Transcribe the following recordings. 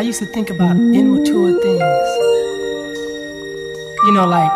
used to think about immature things. You know, like,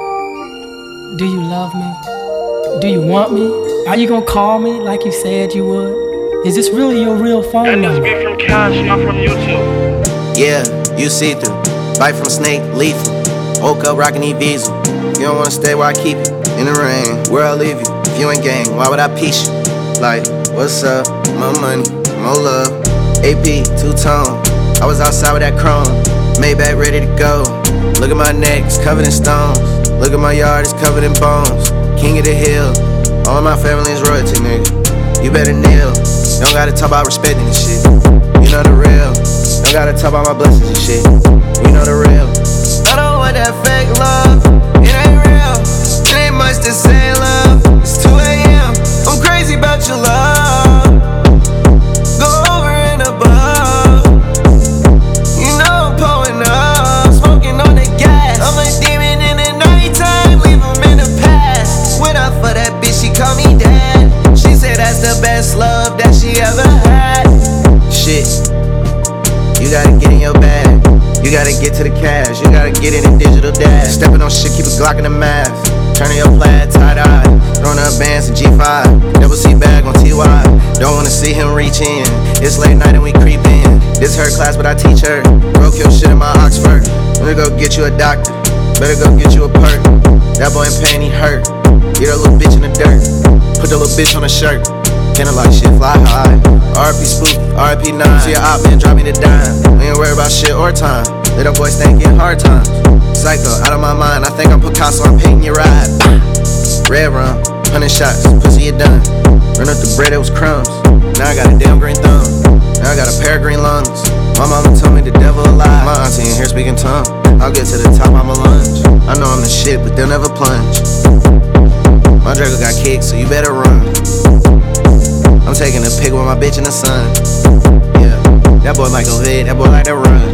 do you love me? Do you want me? Are you gonna call me like you said you would? Is this really your real phone number? That needs to be from Cash, not from YouTube. Yeah, you see through. Bite from snake, lethal. Woke up rockin' E-Visa. You don't wanna stay where I keep you. In the rain, where I leave you. If you ain't gang, why would I piece you? Like, what's up? More money, more love. AP, two-tone. I was outside with that chrome. Maybach ready to go. Look at my neck, it's covered in stones. Look at my yard, it's covered in bones. King of the hill. All my family is royalty, nigga. You better kneel. Don't gotta talk about respecting this shit. You know the real. Don't gotta talk about my blessings and shit. You know the real. I don't want that fake love. It ain't real. It ain't much to say, love. It's 2 a.m. I'm crazy about your love. Go over and above. You know I'm pulling up, smoking on the gas. I'm a demon in the nighttime, leave him in the past. Went up for that bitch, she called me dad. She said that's the best love that she ever had. Shit, you gotta get in your bag. You gotta get to the cash, you gotta get in a digital dash. Stepping on shit, keep a Glock in the mask. Turning your plaid tie-dye, throwing up bands in G5. Double C bag on TY, don't wanna see him reach in. It's late night and we creep in. This her class but I teach her. Broke your shit in my Oxford. Better go get you a doctor, better go get you a perk. That boy in pain, he hurt. Get a little bitch in the dirt, put the little bitch on a shirt. Kinda like shit fly high. RP Spooky, RP 9. See a op man drop me the dime. We ain't worried about shit or time. Little boys thinking hard times. Psycho, out of my mind. I think I'm Picasso, I'm painting your ride. Red rum, 100 shots, pussy you done. Run up the bread, it was crumbs. Now I got a damn green thumb. Now I got a pair of green lungs. My mama told me the devil alive. My auntie in here speaking tongue. I'll get to the top, I'ma lunge. I know I'm the shit, but they'll never plunge. My Draco got kicked, so you better run. I'm taking a pic with my bitch in the sun. Yeah, that boy like go vid, that boy like to run.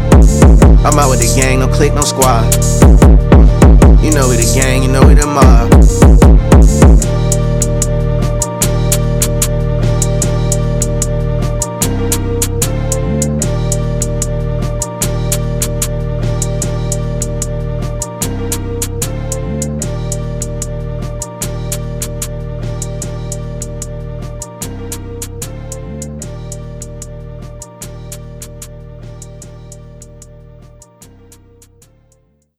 I'm out with the gang, no clique, no squad. You know we the gang, you know we the mob.